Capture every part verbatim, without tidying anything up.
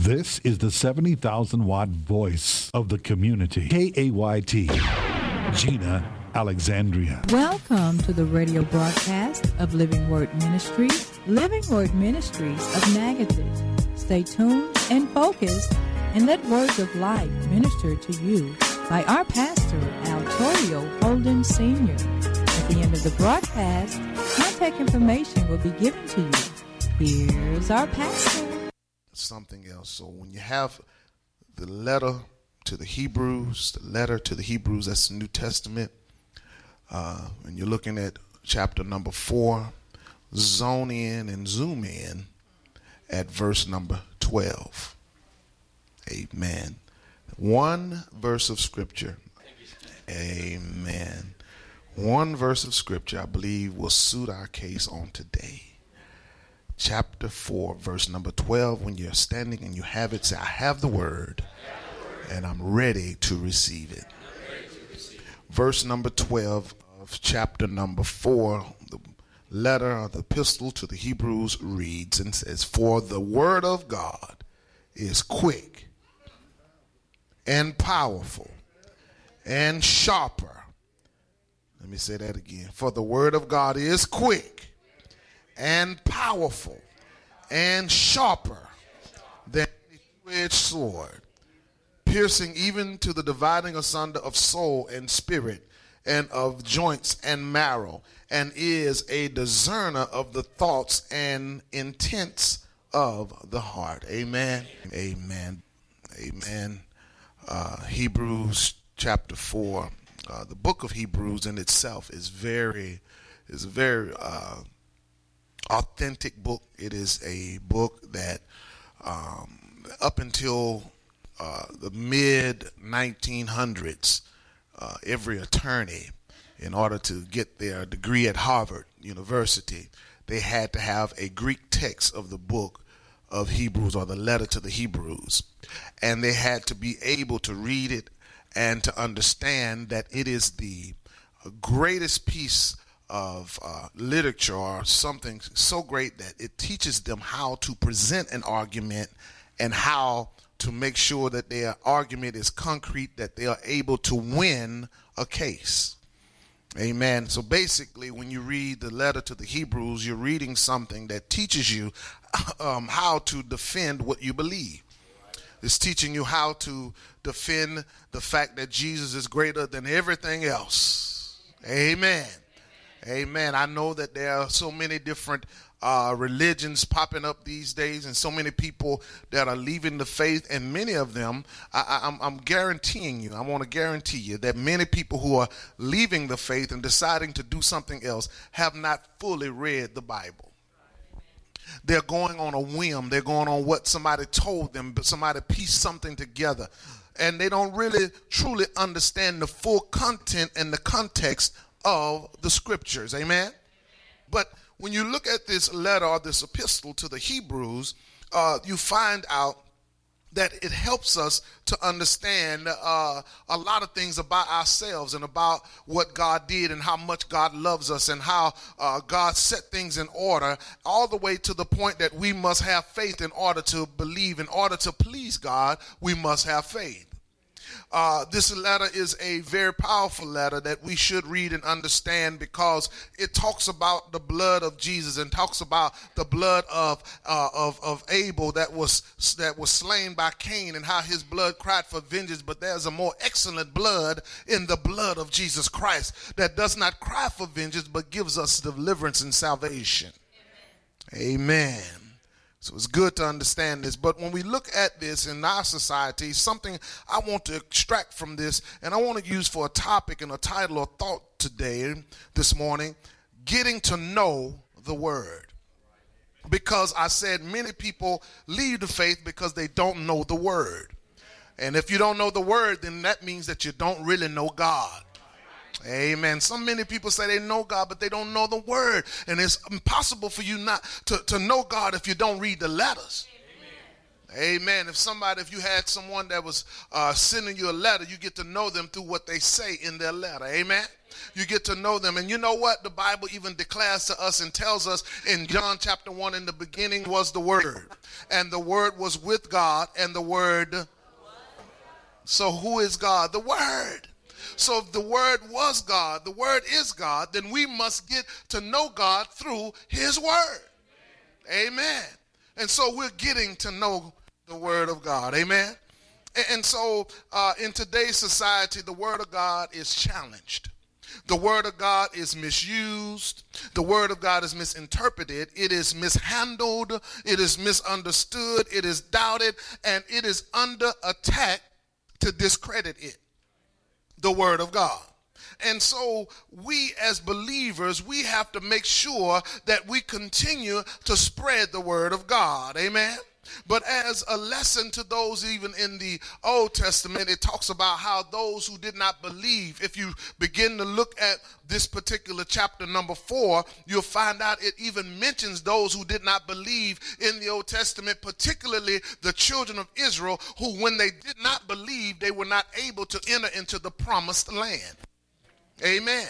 This is the seventy thousand watt voice of the community. K A Y T, Gina Alexandria. Welcome to the radio broadcast of Living Word Ministries, Living Word Ministries of Natchitoches. Stay tuned and focused and let words of life minister to you by our pastor, Altorio Holden Senior At the end of the broadcast, contact information will be given to you. Here's our pastor. Something else. So when you have the letter to the Hebrews, the letter to the Hebrews, that's the New Testament, uh, and you're looking at chapter number four, zone in and zoom in at verse number twelve. Amen. One verse of scripture. Amen. One verse of scripture, I believe, will suit our case on today. Chapter four, verse number twelve. When you're standing and you have it, say, I have the word, and I'm ready to receive it. Verse number twelve of chapter number four, the letter or the epistle to the Hebrews reads and says, for the word of God is quick and powerful and sharper. Let me say that again. For the word of God is quick and powerful and sharper than any two-edged sword, piercing even to the dividing asunder of soul and spirit and of joints and marrow, and is a discerner of the thoughts and intents of the heart. Amen. Amen. Amen. Uh, Hebrews chapter four. Uh, the book of Hebrews in itself is very, is a very uh, authentic book. It is a book that um, up until uh, the mid nineteen hundreds, uh, every attorney, in order to get their degree at Harvard University, they had to have a Greek text of the book of Hebrews, or the letter to the Hebrews, and they had to be able to read it and to understand that it is the greatest piece of uh, literature, or something so great that it teaches them how to present an argument and how to make sure that their argument is concrete, that they are able to win a case. Amen. So basically, when you read the letter to the Hebrews, you're reading something that teaches you um, how to defend what you believe. It's teaching you how to defend the fact that Jesus is greater than everything else. Amen. Amen. I know that there are so many different uh, religions popping up these days, and so many people that are leaving the faith, and many of them, I, I, I'm, I'm guaranteeing you, I want to guarantee you that many people who are leaving the faith and deciding to do something else have not fully read the Bible. They're going on a whim. They're going on what somebody told them, but somebody pieced something together, and they don't really truly understand the full content and the context of the scriptures. Amen. But when you look at this letter or this epistle to the Hebrews, uh, you find out that it helps us to understand uh, a lot of things about ourselves and about what God did and how much God loves us and how uh, God set things in order, all the way to the point that we must have faith in order to believe. In order to please God, we must have faith. Uh, this letter is a very powerful letter that we should read and understand, because it talks about the blood of Jesus and talks about the blood of uh, of, of Abel that was that was slain by Cain, and how his blood cried for vengeance. But there's a more excellent blood in the blood of Jesus Christ that does not cry for vengeance, but gives us deliverance and salvation. Amen. Amen. So it's good to understand this. But when we look at this in our society, something I want to extract from this, and I want to use for a topic and a title or thought today, this morning, getting to know the word. Because I said many people leave the faith because they don't know the word. And if you don't know the word, then that means that you don't really know God. Amen. So many people say they know God, but they don't know the word. And it's impossible for you not to, to know God if you don't read the letters. Amen. Amen. If somebody, if you had someone that was uh, sending you a letter, you get to know them through what they say in their letter. Amen. You get to know them. And you know what? The Bible even declares to us and tells us in John chapter one, in the beginning was the Word. And the Word was with God, and the Word. So who is God? The Word. So if the Word was God, the Word is God, then we must get to know God through His Word. Amen. And so we're getting to know the Word of God. Amen. And so uh, in today's society, the Word of God is challenged. The Word of God is misused. The Word of God is misinterpreted. It is mishandled. It is misunderstood. It is doubted. And it is under attack to discredit it, the Word of God. And so we as believers, we have to make sure that we continue to spread the Word of God. Amen. But as a lesson to those even in the Old Testament, it talks about how those who did not believe, if you begin to look at this particular chapter number four, you'll find out it even mentions those who did not believe in the Old Testament, particularly the children of Israel, who when they did not believe, they were not able to enter into the promised land. Amen.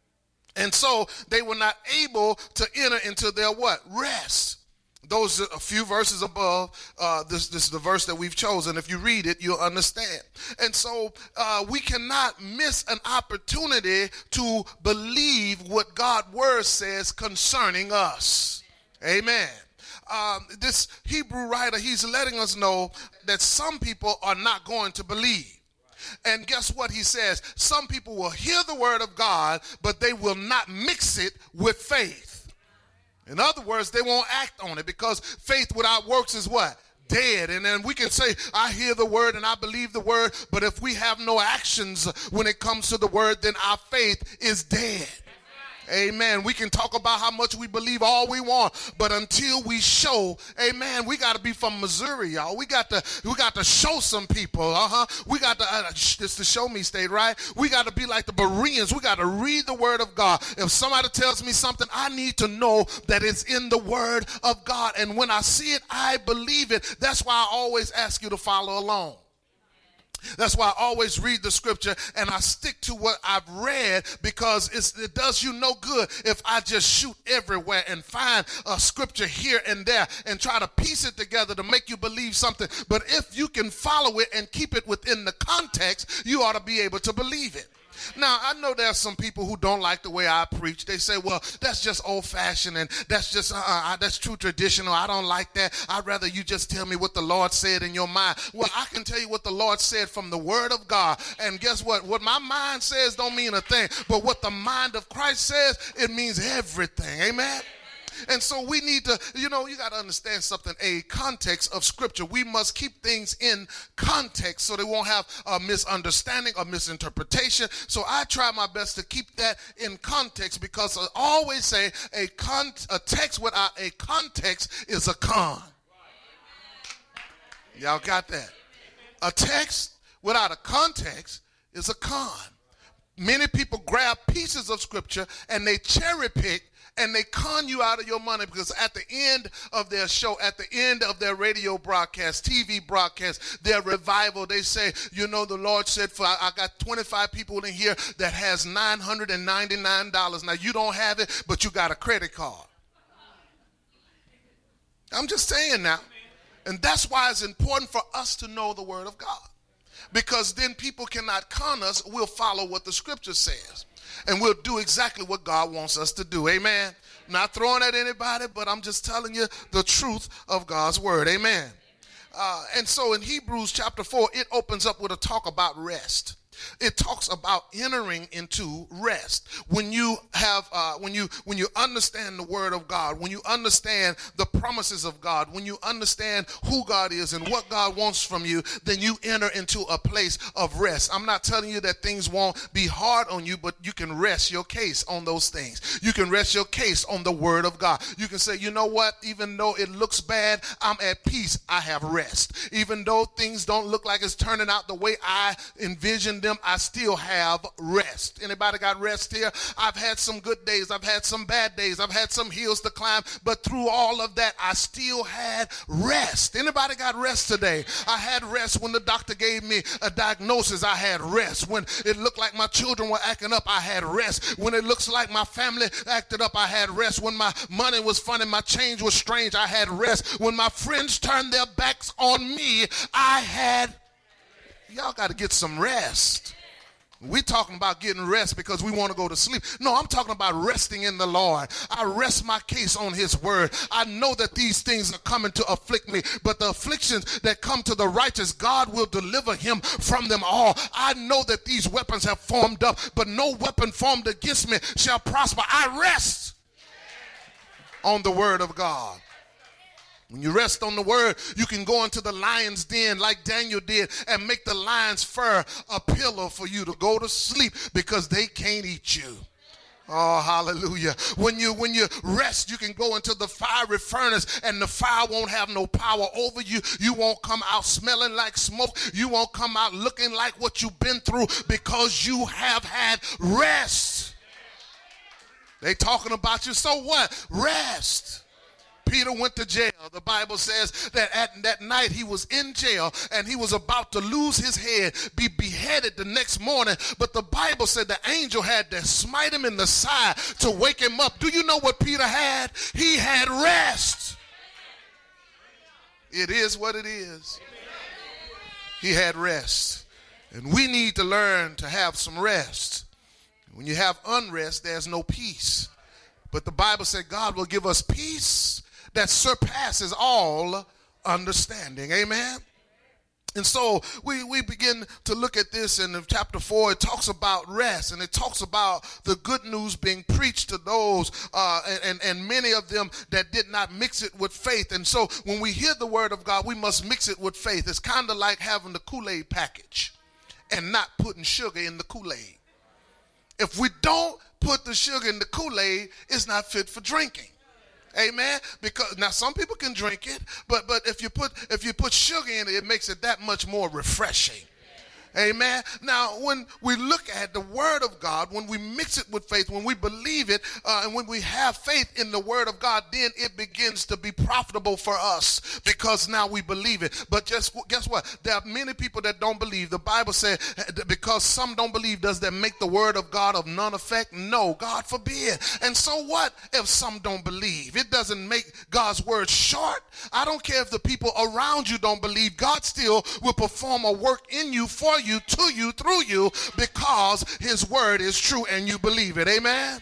And so they were not able to enter into their what? Rest. Those are a few verses above. Uh, this, this is the verse that we've chosen. If you read it, you'll understand. And so uh, we cannot miss an opportunity to believe what God's word says concerning us. Amen. Um, this Hebrew writer, he's letting us know that some people are not going to believe. And guess what he says? Some people will hear the word of God, but they will not mix it with faith. In other words, they won't act on it, because faith without works is what? Dead. And then we can say, I hear the word and I believe the word, but if we have no actions when it comes to the word, then our faith is dead. Amen. We can talk about how much we believe all we want, but until we show, amen, we got to be from Missouri, y'all. We got to we got to show some people, uh-huh. We got to, uh, this the show me state, right? We got to be like the Bereans. We got to read the word of God. If somebody tells me something, I need to know that it's in the word of God. And when I see it, I believe it. That's why I always ask you to follow along. That's why I always read the scripture and I stick to what I've read, because it's, it does you no good if I just shoot everywhere and find a scripture here and there and try to piece it together to make you believe something. But if you can follow it and keep it within the context, you ought to be able to believe it. Now, I know there are some people who don't like the way I preach. They say, well, that's just old-fashioned and that's just, uh, uh, that's true traditional. I don't like that. I'd rather you just tell me what the Lord said in your mind. Well, I can tell you what the Lord said from the word of God. And guess what? What my mind says don't mean a thing. But what the mind of Christ says, it means everything. Amen? And so we need to, you know, you got to understand something, a context of scripture. We must keep things in context so they won't have a misunderstanding or misinterpretation. So I try my best to keep that in context, because I always say a, con- a text without a context is a con. Y'all got that? A text without a context is a con. Many people grab pieces of scripture and they cherry pick and they con you out of your money, because at the end of their show, at the end of their radio broadcast, T V broadcast, their revival, they say, you know, the Lord said, for I got twenty-five people in here that has nine hundred ninety-nine dollars. Now, you don't have it, but you got a credit card. I'm just saying now. And that's why it's important for us to know the word of God, because then people cannot con us. We'll follow what the scripture says. And we'll do exactly what God wants us to do. Amen. Not throwing at anybody, but I'm just telling you the truth of God's word. Amen. Uh, and so in Hebrews chapter four, it opens up with a talk about rest. It talks about entering into rest. When you have, uh, when you when you understand the word of God, when you understand the promises of God, when you understand who God is and what God wants from you, then you enter into a place of rest. I'm not telling you that things won't be hard on you, but you can rest your case on those things. You can rest your case on the word of God. You can say, you know what? Even though it looks bad, I'm at peace. I have rest. Even though things don't look like it's turning out the way I envisioned them, I still have rest. Anybody got rest here? I've had some good days. I've had some bad days. I've had some hills to climb. But through all of that, I still had rest. Anybody got rest today? I had rest when the doctor gave me a diagnosis. I had rest. When it looked like my children were acting up, I had rest. When it looks like my family acted up, I had rest. When my money was funny, my change was strange, I had rest. When my friends turned their backs on me, I had. Y'all got to get some rest. We're talking about getting rest because we want to go to sleep. No, I'm talking about resting in the Lord. I rest my case on his word. I know that these things are coming to afflict me, but the afflictions that come to the righteous, God will deliver him from them all. I know that these weapons have formed up, but no weapon formed against me shall prosper. I rest on the word of God. When you rest on the word, you can go into the lion's den like Daniel did and make the lion's fur a pillow for you to go to sleep because they can't eat you. Oh, hallelujah. When you when you rest, you can go into the fiery furnace and the fire won't have no power over you. You won't come out smelling like smoke. You won't come out looking like what you've been through because you have had rest. They talking about you, so what? Rest. Peter went to jail. The Bible says that at that night he was in jail and he was about to lose his head, be beheaded the next morning. But the Bible said the angel had to smite him in the side to wake him up. Do you know what Peter had? He had rest. It is what it is. He had rest. And we need to learn to have some rest. When you have unrest, there's no peace. But the Bible said God will give us peace that surpasses all understanding. Amen. And so we, we begin to look at this in chapter four. It talks about rest, and it talks about the good news being preached to those uh, and, and, and many of them that did not mix it with faith. And so when we hear the word of God, we must mix it with faith. It's kind of like having the Kool-Aid package and not putting sugar in the Kool-Aid. If we don't put the sugar in the Kool-Aid, it's not fit for drinking. Amen. Because now some people can drink it, but but if you put if you put sugar in it, it makes it that much more refreshing. Amen. Now, when we look at the word of God, when we mix it with faith, when we believe it, uh, and when we have faith in the word of God, then it begins to be profitable for us because now we believe it. But just guess what? There are many people that don't believe. The Bible said because some don't believe, does that make the word of God of none effect? No, God forbid. And so what if some don't believe? It doesn't make God's word short. I don't care if the people around you don't believe. God still will perform a work in you, for you, you, to you, through you, because his word is true and you believe it. Amen.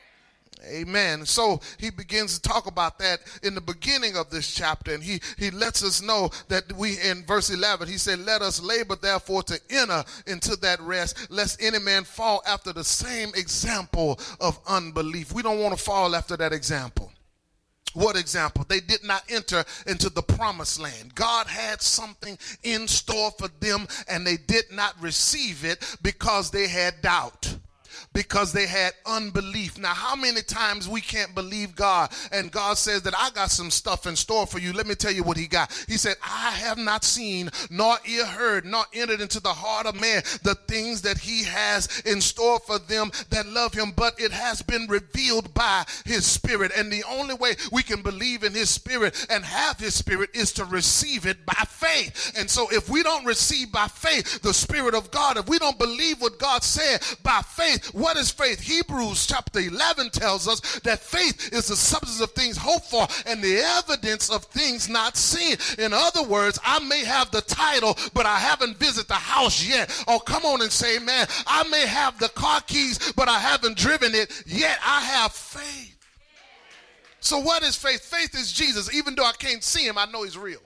Amen. So he begins to talk about that in the beginning of this chapter, and he he lets us know that we, in verse eleven, he said, let us labor therefore to enter into that rest, lest any man fall after the same example of unbelief. We don't want to fall after that example. What example? They did not enter into the promised land. God had something in store for them, and they did not receive it because they had doubt, because they had unbelief. Now, how many times we can't believe God, and God says that I got some stuff in store for you. Let me tell you what he got. He said, I have not seen, nor ear heard, nor entered into the heart of man the things that he has in store for them that love him, but it has been revealed by his spirit. And the only way we can believe in his spirit and have his spirit is to receive it by faith. And so if we don't receive by faith the spirit of God, if we don't believe what God said by faith, what is faith? Hebrews chapter eleven tells us that faith is the substance of things hoped for and the evidence of things not seen. In other words, I may have the title, but I haven't visited the house yet. Oh, come on and say, man, I may have the car keys, but I haven't driven it yet. I have faith. So what is faith? Faith is Jesus. Even though I can't see him, I know he's real.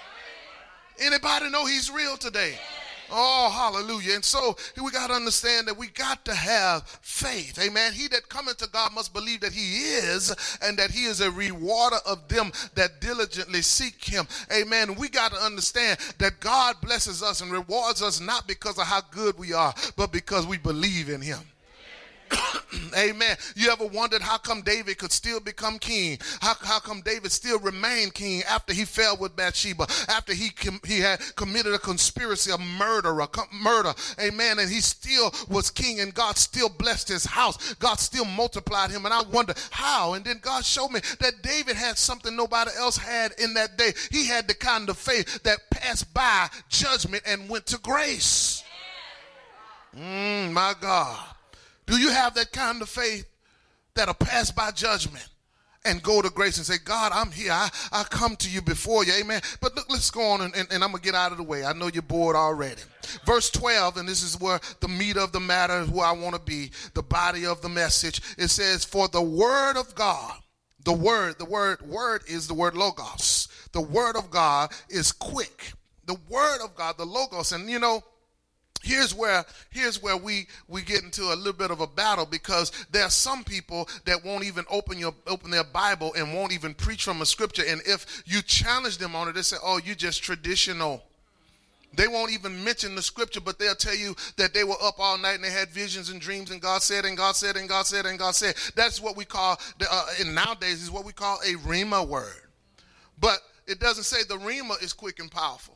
Anybody know he's real today? Oh, hallelujah. And so we got to understand that we got to have faith. Amen. He that cometh to God must believe that he is, and that he is a rewarder of them that diligently seek him. Amen. We got to understand that God blesses us and rewards us not because of how good we are, but because we believe in him. Amen. You ever wondered how come David could still become king? How, how come David still remained king after he fell with Bathsheba, after he com- he had committed a conspiracy of murder, a com- murder, amen, and he still was king, and God still blessed his house. God still multiplied him, and I wonder how. And then God showed me that David had something nobody else had in that day. He had the kind of faith that passed by judgment and went to grace. Mm, my God. Do you have that kind of faith that'll pass by judgment and go to grace and say, God, I'm here. I, I come to you before you. Amen. But look, let's go on, and, and, and I'm going to get out of the way. I know you're bored already. Verse twelve, and this is where the meat of the matter is, where I want to be, the body of the message. It says, for the word of God, the word, the word, word is the word logos. The word of God is quick. The word of God, the logos. And you know, Here's where here's where we, we get into a little bit of a battle, because there are some people that won't even open your open their Bible and won't even preach from a scripture. And if you challenge them on it, they say, oh, you're just traditional. They won't even mention the scripture, but they'll tell you that they were up all night and they had visions and dreams, and God said, and God said, and God said, and God said. That's what we call, the, uh, and nowadays is what we call a rhema word. But it doesn't say the rhema is quick and powerful.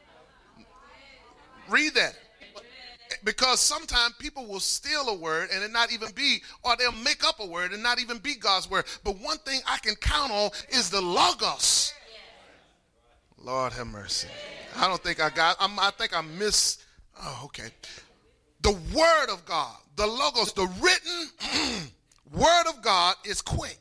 Read that. Because sometimes people will steal a word and it not even be, or they'll make up a word and not even be God's word. But one thing I can count on is the logos. Lord have mercy. I don't think I got, I'm, I think I missed, oh, okay. The word of God, the logos, the written word of God is quick.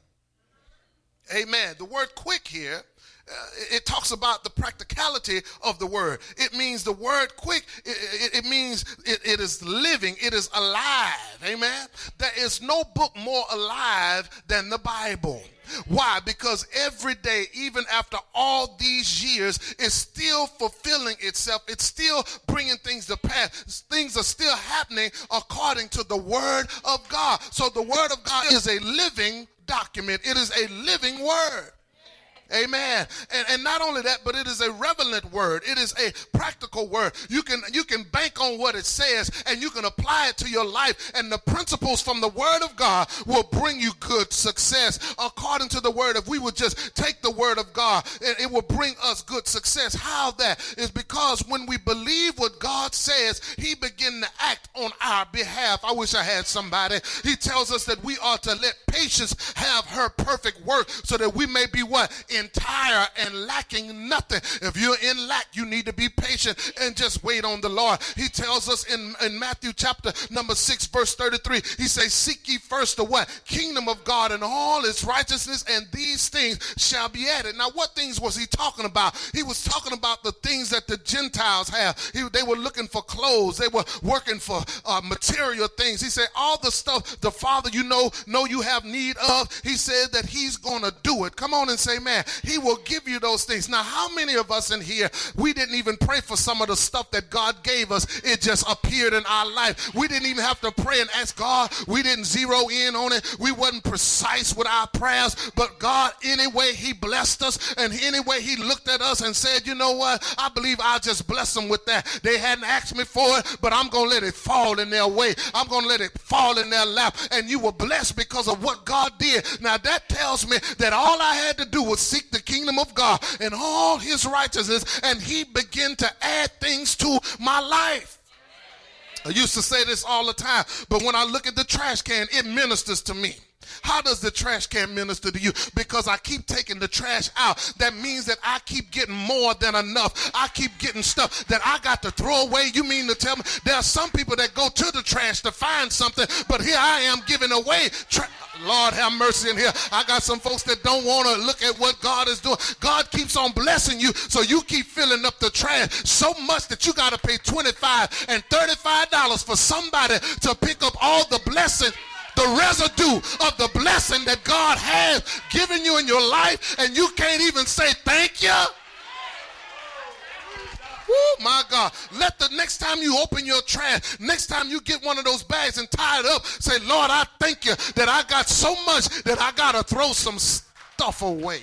Amen. The word quick here, Uh, it talks about the practicality of the word. It means the word quick, it, it, it means it, it is living, it is alive. Amen. There is no book more alive than the Bible. Why? Because every day, even after all these years, it's still fulfilling itself. It's still bringing things to pass. Things are still happening according to the word of God. So the word of God is a living document. It is a living word. Amen. And, and not only that, but it is a relevant word. It is a practical word. You can you can bank on what it says, and you can apply it to your life, and the principles from the word of God will bring you good success according to the word. If we would just take the word of God, it, it will bring us good success. How that is because when we believe what God says, he begins to act on our behalf. I wish I had somebody. He tells us that we are to let patience have her perfect work, so that we may be what? Entire and lacking nothing. If you're in lack, you need to be patient and just wait on the Lord. He tells us in, in Matthew chapter number six, verse thirty-three, he says, seek ye first the what? Kingdom of God and all its righteousness, and these things shall be added. Now, what things was he talking about? He was talking about the things that the Gentiles have. He, they were looking for clothes. They were working for uh, material things. He said, all the stuff the Father you know, know you have need of, he said that he's going to do it. Come on and say, man, he will give you those things. Now, how many of us in here, we didn't even pray for some of the stuff that God gave us? It just appeared in our life. We didn't even have to pray and ask God. We didn't zero in on it. We wasn't precise with our prayers, but God, anyway, he blessed us, and anyway, he looked at us and said, you know what? I believe I'll just bless them with that. They hadn't asked me for it, but I'm going to let it fall in their way. I'm going to let it fall in their lap, and you were blessed because of what God did. Now, that tells me that all I had to do was seek the kingdom of God and all his righteousness, and he began to add things to my life. I used to say this all the time, but when I look at the trash can, it ministers to me. How does the trash can minister to you? Because I keep taking the trash out. That means that I keep getting more than enough. I keep getting stuff that I got to throw away. You mean to tell me there are some people that go to the trash to find something, but here I am giving away trash. Lord have mercy in here. I got some folks that don't want to look at what God is doing. God keeps on blessing you, so you keep filling up the trash so much that you got to pay twenty-five dollars and thirty-five dollars for somebody to pick up all the blessing, the residue of the blessing that God has given you in your life, and you can't even say thank you. Woo, my God. Let the next time you open your trash, next time you get one of those bags and tie it up, say, Lord, I thank you that I got so much that I got to throw some stuff away.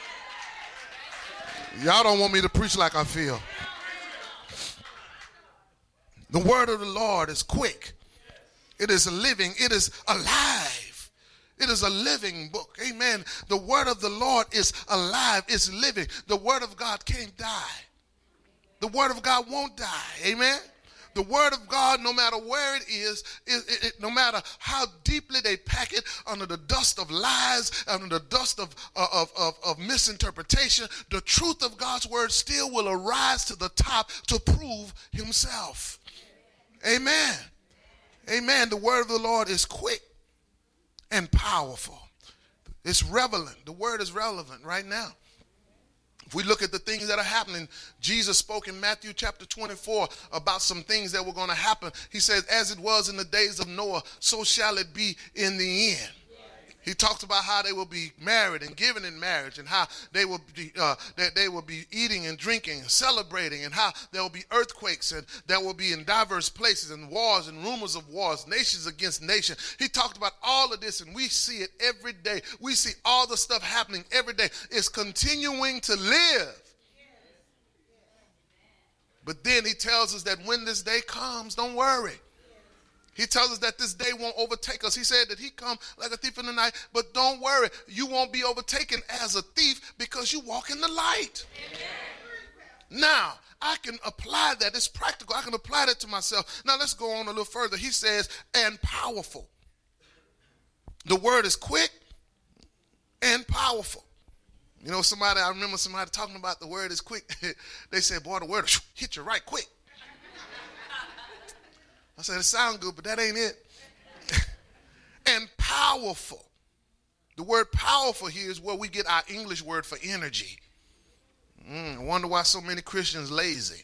Y'all don't want me to preach like I feel. The word of the Lord is quick. It is living. It is alive. It is a living book. Amen. The word of the Lord is alive. It's living. The word of God can't die. The word of God won't die. Amen. The word of God, no matter where it is, it, it, it, no matter how deeply they pack it under the dust of lies, under the dust of, of, of, of misinterpretation, the truth of God's word still will arise to the top to prove himself. Amen. Amen. The word of the Lord is quick and powerful. It's relevant. The word is relevant right now. If we look at the things that are happening, Jesus spoke in Matthew chapter twenty-four about some things that were going to happen. He says, as it was in the days of Noah, so shall it be in the end. He talks about how they will be married and given in marriage, and how they will be uh, that they will be eating and drinking and celebrating, and how there will be earthquakes, and there will be in diverse places, and wars and rumors of wars, nations against nation. He talked about all of this, and we see it every day. We see all the stuff happening every day. It's continuing to live. But then he tells us that when this day comes, don't worry. He tells us that this day won't overtake us. He said that he come like a thief in the night, but don't worry, you won't be overtaken as a thief because you walk in the light. Amen. Now, I can apply that. It's practical. I can apply that to myself. Now, let's go on a little further. He says, and powerful. The word is quick and powerful. You know, somebody, I remember somebody talking about the word is quick. They said, boy, the word hit you right quick. I said, it sounds good, but that ain't it. And powerful. The word powerful here is where we get our English word for energy. Mm, I wonder why so many Christians lazy.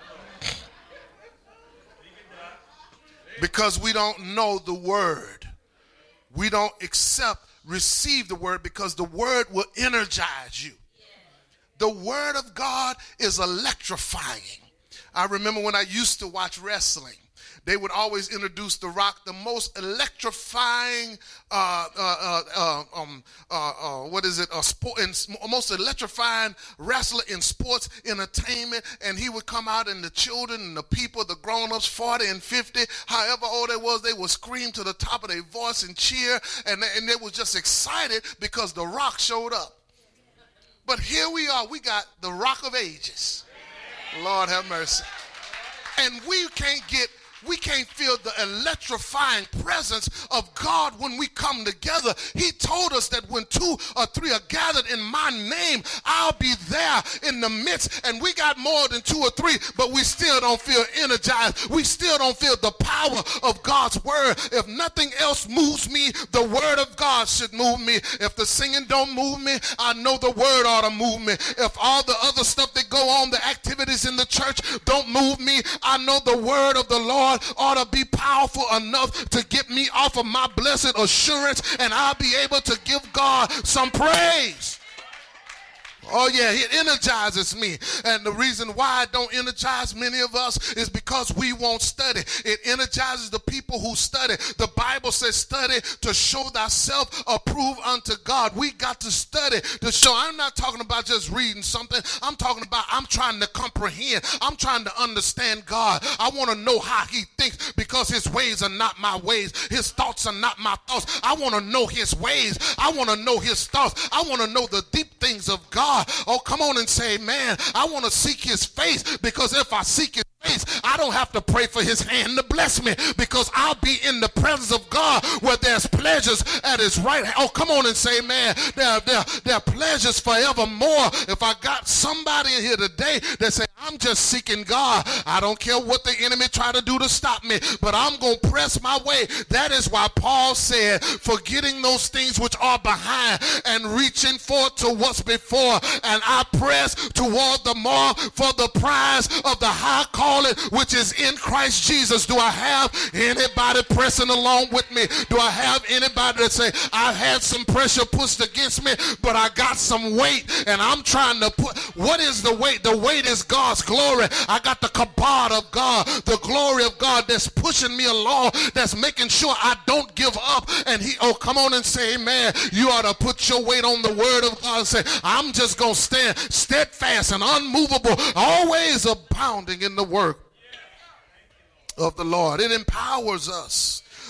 Because we don't know the word. We don't accept, receive the word, because the word will energize you. The word of God is electrifying. I remember when I used to watch wrestling. They would always introduce The Rock, the most electrifying, uh, uh, uh, um, uh, uh, what is it, a sport, in, most electrifying wrestler in sports entertainment. And he would come out, and the children and the people, the grown-ups, forty and fifty, however old they was, they would scream to the top of their voice and cheer, and they, and they were just excited because The Rock showed up. But here we are, we got the Rock of Ages. Lord have mercy. And we can't get We can't feel the electrifying presence of God when we come together. He told us that when two or three are gathered in my name, I'll be there in the midst. And we got more than two or three, but we still don't feel energized. We still don't feel the power of God's word. If nothing else moves me, the word of God should move me. If the singing don't move me, I know the word ought to move me. If all the other stuff that go on, the activities in the church don't move me, I know the word of the Lord ought to be powerful enough to get me off of my blessed assurance, and I'll be able to give God some praise. Oh yeah, it energizes me. And the reason why it don't energize many of us is because we won't study. It energizes the people who study. The Bible says study to show thyself approved unto God. We got to study to show. I'm not talking about just reading something. I'm talking about I'm trying to comprehend. I'm trying to understand God. I want to know how he thinks, because his ways are not my ways. His thoughts are not my thoughts. I want to know his ways. I want to know his thoughts. I want to know the deep things of God. Oh, come on and say, man, I want to seek his face, because if I seek his face, I don't have to pray for his hand to bless me, because I'll be in the presence of God where there's pleasures at his right hand. Oh, come on and say, man, there, there, there are pleasures forevermore. If I got somebody in here today that say, I'm just seeking God, I don't care what the enemy try to do to stop me, but I'm going to press my way. That is why Paul said, forgetting those things which are behind and reaching forth to what's before, and I press toward the mark for the prize of the high calling which is in Christ Jesus. Do I have anybody pressing along with me? Do I have anybody that say, I've had some pressure pushed against me, but I got some weight and I'm trying to put, what is the weight? The weight is God's glory. I got the kabod of God, the glory of God that's pushing me along, that's making sure I don't give up. And he, oh, come on and say, amen. You ought to put your weight on the word of God and say, I'm just going to stand steadfast and unmovable, always abounding in the work of the Lord. It empowers us.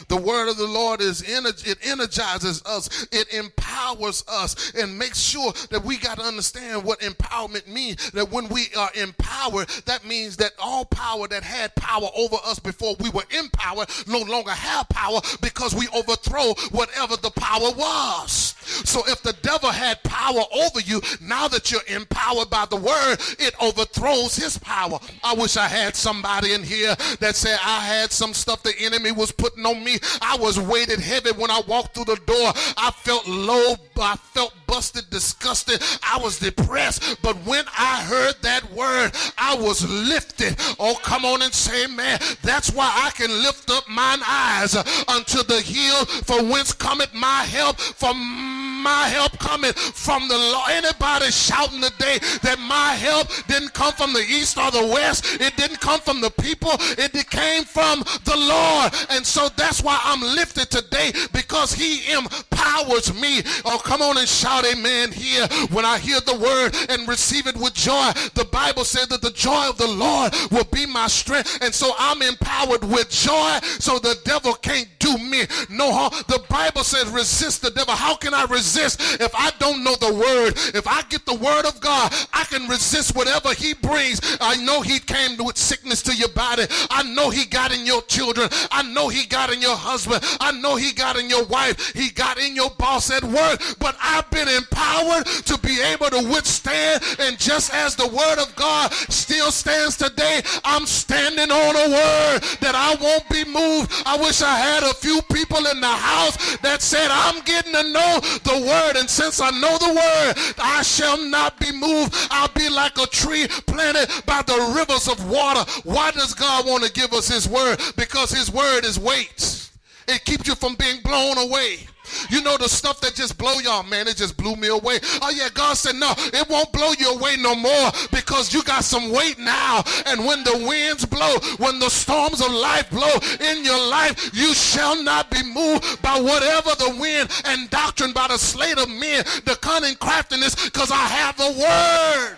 The word of the Lord is ener- it energizes us. It empowers us and makes sure that we got to understand what empowerment means. That when we are empowered, that means that all power that had power over us before we were empowered no longer have power, because we overthrow whatever the power was. So if the devil had power over you, now that you're empowered by the word, it overthrows his power. I wish I had somebody in here that said, I had some stuff the enemy was putting on me. I was weighted heavy when I walked through the door. I felt low. I felt busted, disgusted. I was depressed. But when I heard that word, I was lifted. Oh, come on and say, man, that's why I can lift up mine eyes unto the hill, for whence cometh my help. From my help cometh from the Lord. Anybody shouting today that my help didn't come from the east or the west? It didn't come from the people. It came from the Lord. And so that's why I'm lifted today, because he empowers me. Oh, come on and shout amen here when I hear the word and receive it with joy. The Bible said that the joy of the Lord will be my strength. And so I'm empowered with joy, so the devil can't do me no harm. The Bible says resist the devil. How can I resist if I don't know the word? If I get the word of God, I can resist whatever he brings. I know he came with sickness to your body. I know he got in your children. I know he got in your husband. I know he got in your wife. He got in your boss at work. But I've been empowered to be able to withstand. And just as the word of God still stands today, I'm standing on a word that I won't be moved. I wish I had a few people in the house that said, I'm getting to know the word, and since I know the word, I shall not be moved. I'll be like a tree planted by the rivers of water. Why does God want to give us his word? Because his word is weight. It keeps you from being blown away. You know the stuff that just blow y'all, man, it just blew me away. Oh yeah, God said, no, it won't blow you away no more, because you got some weight now. And when the winds blow, when the storms of life blow in your life, you shall not be moved by whatever the wind and doctrine, by the sleight of men, the cunning craftiness, because I have the word.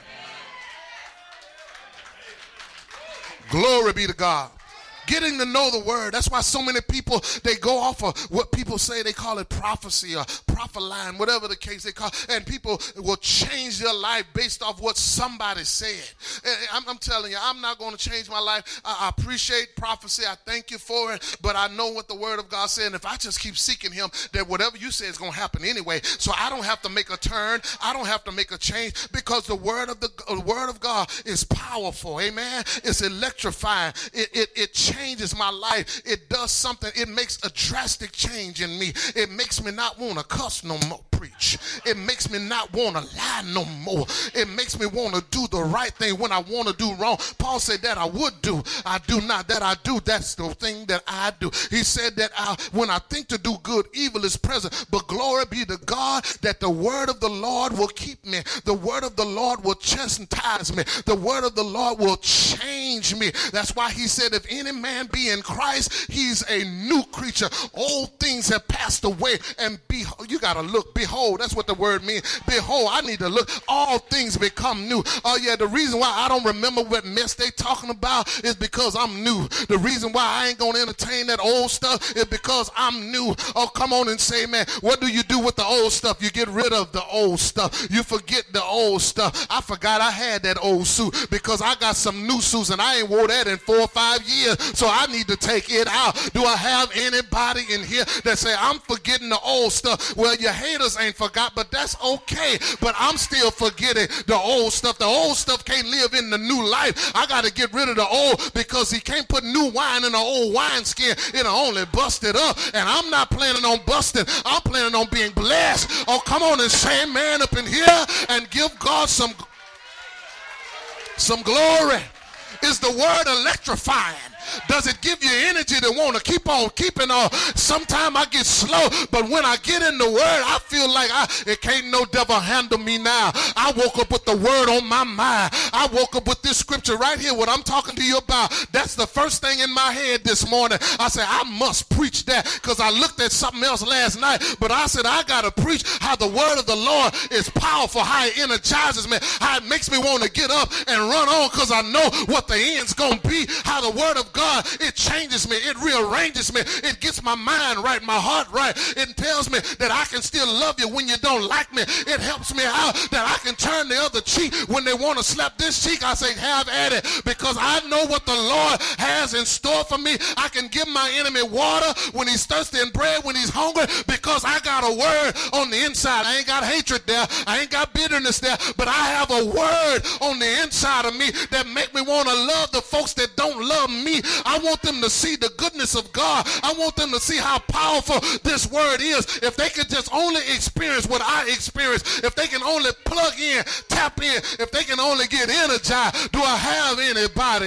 Glory be to God. Getting to know the word. That's why so many people, they go off of what people say, they call it prophecy or prophet line, whatever the case they call it. And people will change their life based off what somebody said. And I'm, I'm telling you, I'm not going to change my life. I, I appreciate prophecy. I thank you for it. But I know what the word of God said. And if I just keep seeking him, that whatever you say is going to happen anyway. So I don't have to make a turn. I don't have to make a change, because the word of the uh, word of God is powerful. Amen. It's electrifying. It, it, it changes changes my life. It does something. It makes a drastic change in me. It makes me not want to cuss no more, preach. It makes me not want to lie no more. It makes me want to do the right thing when I want to do wrong. Paul said that I would do, I do not. That I do, that's the thing that I do. He said that I, when I think to do good, evil is present. But glory be to God that the word of the Lord will keep me. The word of the Lord will chastise me. The word of the Lord will change me. That's why he said, if any man be in Christ, he's a new creature. Old things have passed away, and behold, you gotta look, behold, that's what the word means. Behold, I need to look, all things become new. Oh yeah, the reason why I don't remember what mess they talking about is because I'm new. The reason why I ain't gonna entertain that old stuff is because I'm new. Oh, come on and say, man, what do you do with the old stuff? You get rid of the old stuff. You forget the old stuff. I forgot I had that old suit because I got some new suits and I ain't wore that in four or five years. So I need to take it out. Do I have anybody in here that say, I'm forgetting the old stuff? Well, your haters ain't forgot, but that's okay. But I'm still forgetting the old stuff. The old stuff can't live in the new life. I got to get rid of the old, because he can't put new wine in an old wineskin. It'll only bust it up. And I'm not planning on busting. I'm planning on being blessed. Oh, come on and say man up in here and give God some, some glory. Is the word electrifying? Does it give you energy to want to keep on keeping on? Sometimes I get slow, but when I get in the word, I feel like I, it can't no devil handle me now. I woke up with the word on my mind. I woke up with this scripture right here, what I'm talking to you about. That's the first thing in my head this morning. I said, I must preach that, because I looked at something else last night, but I said, I got to preach how the word of the Lord is powerful, how it energizes me, how it makes me want to get up and run on, because I know what the end's going to be, how the word of God, it changes me. It rearranges me. It gets my mind right, my heart right. It tells me that I can still love you when you don't like me. It helps me out that I can turn the other cheek when they want to slap this cheek. I say, have at it, because I know what the Lord has in store for me. I can give my enemy water when he's thirsty and bread when he's hungry, because I got a word on the inside. I ain't got hatred there. I ain't got bitterness there, but I have a word on the inside of me that make me want to love the folks that don't love me. I want them to see the goodness of God. I want them to see how powerful this word is. If they could just only experience what I experienced, if they can only plug in, tap in, if they can only get energized. Do I have anybody